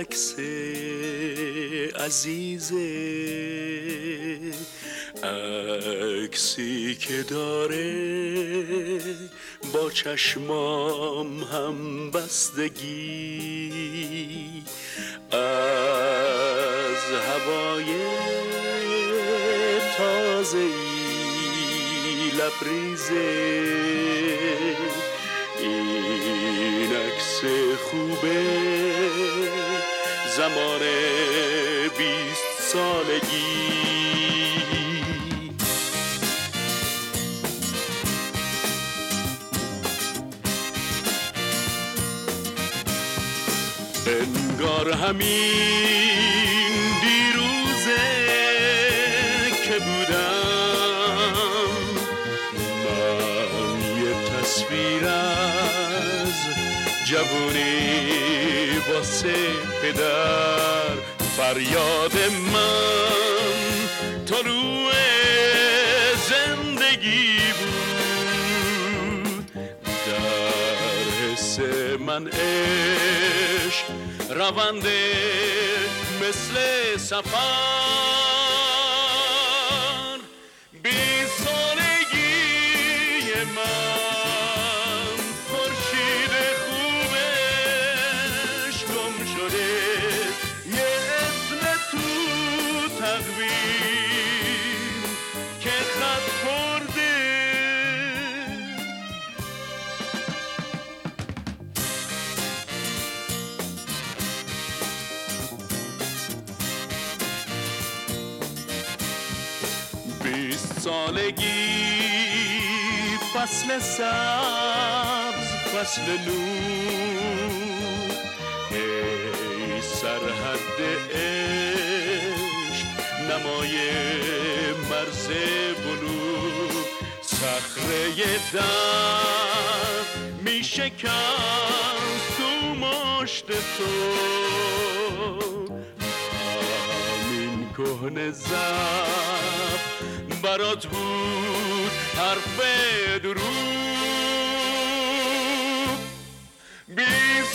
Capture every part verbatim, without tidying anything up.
عکس عزیزه، عکسی که داره با چشمام هم بستگی، از هوای تازه‌ای لبریزه. این عکس خوبه زمان بیست سالگی. انگار همین دیروزه که بودم من یه تصویر از جوونی واسه پدر، فریاد من طلوع زندگی بود. در حس من عشق رونده مثل سفر، بی سالگی من خورشید خوبش گم شده، یه اسم تو تقویم که خط خورده. بیست سالگی فصل سبز فصل نور، ای سرحد عشق نمای مرز بلور. صخره در می شکست تو مشت تو، همین کهنه زب برات بود حرف دروغ. بی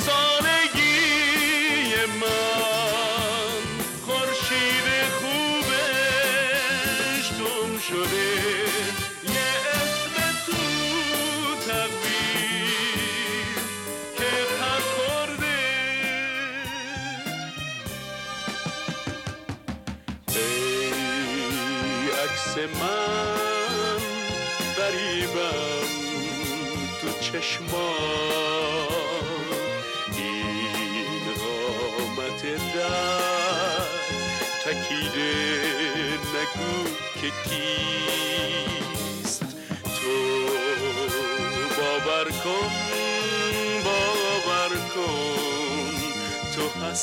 سالگی من خورشید خوبش گم شده، یه اسم تو تقویم که خط خورده. ای عکس من غریبم تو چشمان، این قامت در تکیده نگو که کیست. تو باور کن باور کن تو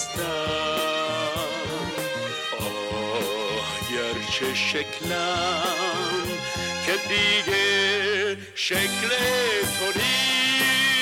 هستم، آه گرچه شکلم که دیگه شکل تو نیست.